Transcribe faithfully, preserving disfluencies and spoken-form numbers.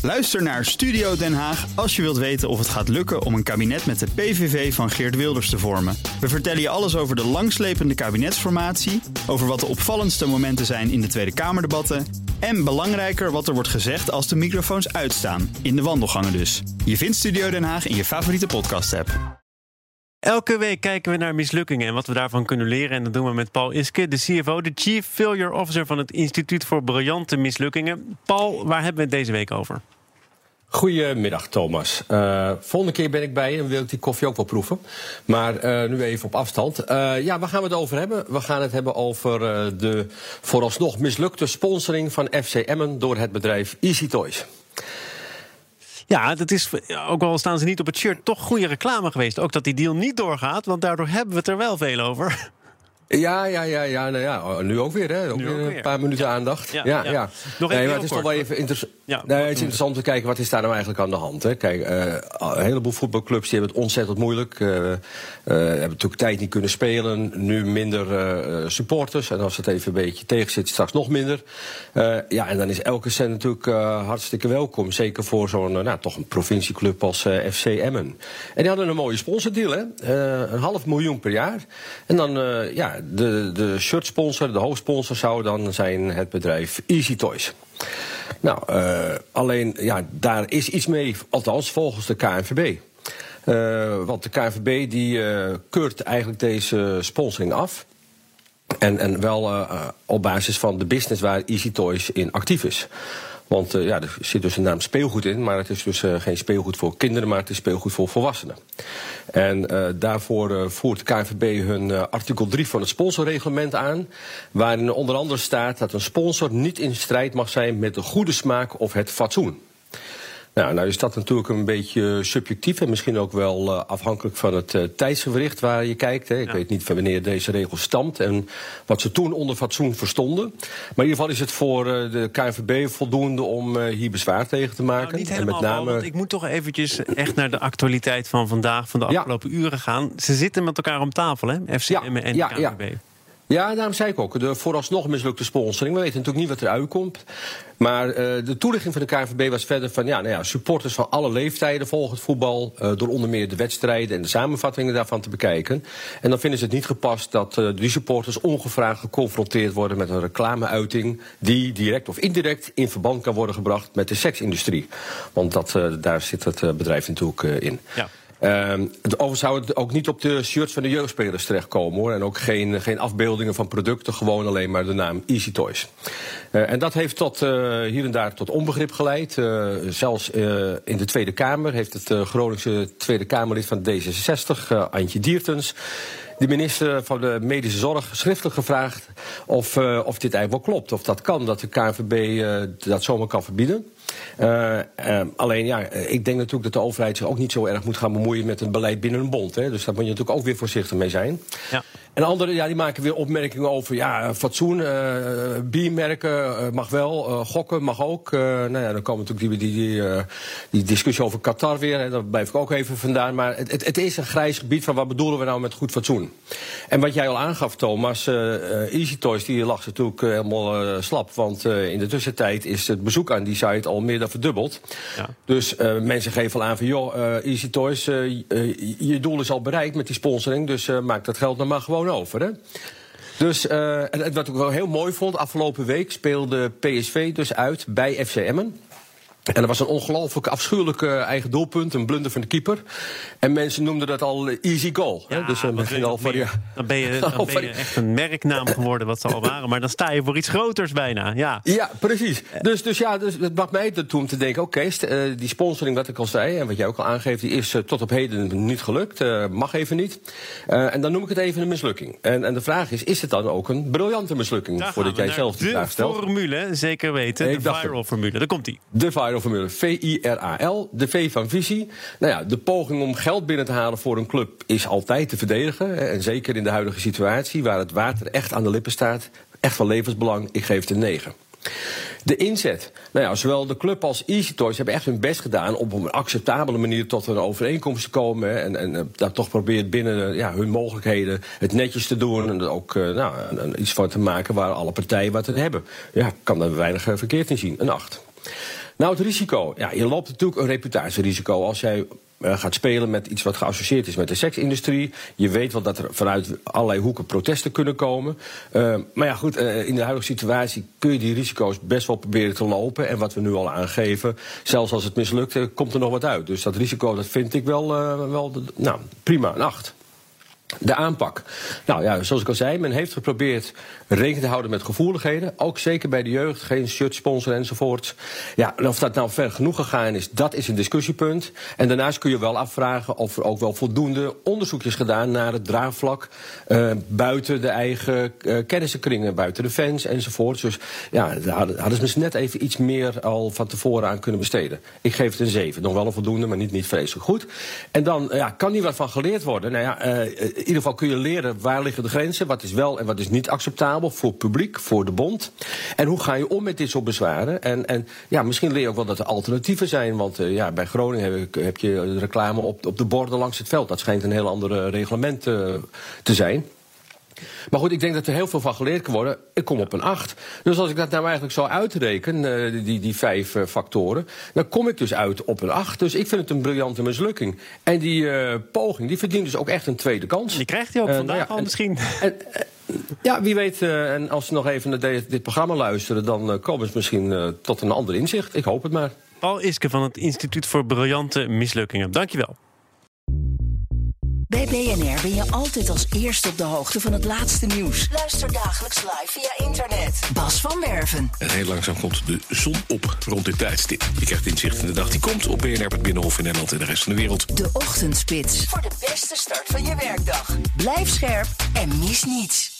Luister naar Studio Den Haag als je wilt weten of het gaat lukken om een kabinet met de P V V van Geert Wilders te vormen. We vertellen je alles over de langslepende kabinetsformatie, over wat de opvallendste momenten zijn in de Tweede Kamerdebatten en belangrijker wat er wordt gezegd als de microfoons uitstaan, in de wandelgangen dus. Je vindt Studio Den Haag in je favoriete podcast-app. Elke week kijken we naar mislukkingen en wat we daarvan kunnen leren. En dat doen we met Paul Iske, de C F O, de Chief Failure Officer van het Instituut voor Briljante Mislukkingen. Paul, waar hebben we het deze week over? Goedemiddag, Thomas. Uh, volgende keer ben ik bij je en wil ik die koffie ook wel proeven. Maar uh, nu even op afstand. Uh, ja, waar gaan we het over hebben? We gaan het hebben over uh, de vooralsnog mislukte sponsoring van F C Emmen door het bedrijf Easy Toys. Ja, dat is, ook al staan ze niet op het shirt, toch goede reclame geweest. Ook dat die deal niet doorgaat, want daardoor hebben we het er wel veel over. Ja, ja, ja, ja, nou ja, nu ook weer, hè? Ook nu weer ook een weer. paar minuten ja. aandacht. Ja, ja, ja. ja. Nog nee, even maar het is toch wel even inter- ja, nee, het is interessant te kijken, wat is daar nou eigenlijk aan de hand? Hè? Kijk, uh, een heleboel voetbalclubs die hebben het ontzettend moeilijk. Uh, uh, hebben natuurlijk tijd niet kunnen spelen. Nu minder uh, supporters. En als het even een beetje tegen zit, straks nog minder. Uh, ja, en dan is elke cent natuurlijk uh, hartstikke welkom. Zeker voor zo'n, uh, nou, toch een provincieclub als uh, F C Emmen. En die hadden een mooie sponsordeal, hè? Uh, een half miljoen per jaar. En dan, uh, ja, de... de shirtsponsor, de hoofdsponsor zou dan zijn het bedrijf Easy Toys. Nou, uh, alleen, ja, daar is iets mee, althans volgens de K N V B. Uh, want de K N V B die uh, keurt eigenlijk deze sponsoring af. En, en wel uh, op basis van de business waar Easy Toys in actief is. Want uh, ja, er zit dus een naam speelgoed in, maar het is dus uh, geen speelgoed voor kinderen, maar het is speelgoed voor volwassenen. En uh, daarvoor uh, voert de K N V B hun uh, artikel drie van het sponsorreglement aan, waarin onder andere staat dat een sponsor niet in strijd mag zijn met de goede smaak of het fatsoen. Nou, nou is dat natuurlijk een beetje subjectief en misschien ook wel uh, afhankelijk van het uh, tijdsgewricht waar je kijkt. Hè. Ik ja. weet niet van wanneer deze regel stamt en wat ze toen onder fatsoen verstonden. Maar in ieder geval is het voor uh, de K N V B voldoende om uh, hier bezwaar tegen te maken. Nou, niet helemaal, en met name... want ik moet toch eventjes echt naar de actualiteit van vandaag, van de afgelopen ja. uren gaan. Ze zitten met elkaar om tafel, hè? F C Emmen ja, en ja, K N V B. Ja. Ja, daarom zei ik ook, de vooralsnog mislukte sponsoring. We weten natuurlijk niet wat eruit komt. Maar uh, de toelichting van de K N V B was verder van... ja, nou ja, supporters van alle leeftijden volgen het voetbal... Uh, door onder meer de wedstrijden en de samenvattingen daarvan te bekijken. En dan vinden ze het niet gepast dat uh, die supporters ongevraagd geconfronteerd worden... met een reclameuiting die direct of indirect in verband kan worden gebracht... met de seksindustrie. Want dat, uh, daar zit het uh, bedrijf natuurlijk uh, in. Ja. Uh, overigens zou het ook niet op de shirts van de jeugdspelers terechtkomen, hoor. En ook geen, geen afbeeldingen van producten, gewoon alleen maar de naam Easy Toys. Uh, en dat heeft tot, uh, hier en daar tot onbegrip geleid. Uh, zelfs uh, in de Tweede Kamer heeft het uh, Groningse Tweede Kamerlid van D zesenzestig, uh, Antje Diertens, de minister van de Medische Zorg schriftelijk gevraagd of, uh, of dit eigenlijk wel klopt. Of dat kan, dat de K N V B uh, dat zomaar kan verbieden. Uh, uh, alleen ja, ik denk natuurlijk dat de overheid zich ook niet zo erg moet gaan bemoeien met het beleid binnen een bond. Hè. Dus daar moet je natuurlijk ook weer voorzichtig mee zijn. Ja. En anderen ja, die maken weer opmerkingen over ja, fatsoen, uh, biermerken uh, mag wel, uh, gokken mag ook. Uh, nou ja, dan komen natuurlijk die, die, die, uh, die discussie over Qatar weer. Hè. Daar blijf ik ook even vandaan. Maar het, het, het is een grijs gebied van wat bedoelen we nou met goed fatsoen. En wat jij al aangaf, Thomas, uh, Easy Toys die lag natuurlijk uh, helemaal uh, slap. Want uh, in de tussentijd is het bezoek aan die site al meer dan verdubbeld. Ja. Dus uh, mensen geven al aan van joh, uh, Easy Toys, uh, uh, je doel is al bereikt met die sponsoring. Dus uh, maak dat geld nou maar gewoon over, hè? Dus, uh, en wat ik wel heel mooi vond, afgelopen week speelde P S V dus uit bij F C Emmen. En er was een ongelooflijk afschuwelijke eigen doelpunt, een blunder van de keeper. En mensen noemden dat al easy goal. Ja, hè? Dus uh, men ging al van, ja, dan ben je, dan ben je echt een merknaam geworden, wat ze al waren. Maar dan sta je voor iets groters bijna. Ja, ja precies. Dus, dus ja, dus, het bracht mij ertoe om te denken, oké, okay, uh, die sponsoring wat ik al zei, en wat jij ook al aangeeft, die is uh, tot op heden niet gelukt. Uh, mag even niet. Uh, en dan noem ik het even een mislukking. En, en de vraag is, is het dan ook een briljante mislukking? Daar voordat jij zelf die vraag stelt. De formule, zeker weten. De viral formule, daar komt-ie. De viral formule, V I R A L, de V van visie. Nou ja, de poging om geld binnen te halen voor een club is altijd te verdedigen. En zeker in de huidige situatie, waar het water echt aan de lippen staat. Echt van levensbelang, ik geef het een negen. De inzet. Nou ja, zowel de club als Easy Toys hebben echt hun best gedaan om op een acceptabele manier tot een overeenkomst te komen. En, en, en daar toch probeert binnen ja, hun mogelijkheden het netjes te doen. En er ook uh, nou, een, iets van te maken waar alle partijen wat aan hebben. Ja, ik kan daar weinig verkeerd in zien. Een acht. Nou, het risico. Ja, je loopt natuurlijk een reputatierisico als jij uh, gaat spelen met iets wat geassocieerd is met de seksindustrie. Je weet wel dat er vanuit allerlei hoeken protesten kunnen komen. Uh, maar ja, goed, uh, in de huidige situatie kun je die risico's best wel proberen te lopen. En wat we nu al aangeven, zelfs als het mislukt, uh, komt er nog wat uit. Dus dat risico, dat vind ik wel, uh, wel nou, prima, een acht. De aanpak. Nou ja, zoals ik al zei, men heeft geprobeerd rekening te houden met gevoeligheden. Ook zeker bij de jeugd, geen shirt sponsoren enzovoort. Ja, en of dat nou ver genoeg gegaan is, dat is een discussiepunt. En daarnaast kun je wel afvragen of er ook wel voldoende onderzoek is gedaan naar het draagvlak uh, buiten de eigen uh, kennissenkringen, buiten de fans enzovoort. Dus ja, daar hadden, hadden ze misschien net even iets meer al van tevoren aan kunnen besteden. Ik geef het een zeven. Nog wel een voldoende, maar niet, niet vreselijk goed. En dan ja, kan hier wat van geleerd worden. Nou ja, uh, in ieder geval kun je leren waar liggen de grenzen, wat is wel en wat is niet acceptabel voor het publiek, voor de bond. En hoe ga je om met dit soort bezwaren? En, en ja, misschien leer je ook wel dat er alternatieven zijn, want uh, ja, bij Groningen heb, heb je reclame op, op de borden langs het veld. Dat schijnt een heel ander reglement uh, te zijn. Maar goed, ik denk dat er heel veel van geleerd kan worden. Ik kom op een acht. Dus als ik dat nou eigenlijk zou uitrekenen, uh, die, die vijf uh, factoren, dan kom ik dus uit op een acht. Dus ik vind het een briljante mislukking. En die uh, poging, die verdient dus ook echt een tweede kans. Die krijgt hij ook uh, vandaag nou ja, al en, misschien. En, uh, ja, wie weet, uh, en als ze nog even naar de, dit programma luisteren, dan uh, komen ze misschien uh, tot een ander inzicht. Ik hoop het maar. Paul Iske van het Instituut voor Briljante Mislukkingen. Dankjewel. Bij B N R ben je altijd als eerste op de hoogte van het laatste nieuws. Luister dagelijks live via internet. Bas van Werven. En heel langzaam komt de zon op rond dit tijdstip. Je krijgt inzicht in de dag die komt op B N R, het Binnenhof in Nederland en de rest van de wereld. De Ochtendspits. Voor de beste start van je werkdag. Blijf scherp en mis niets.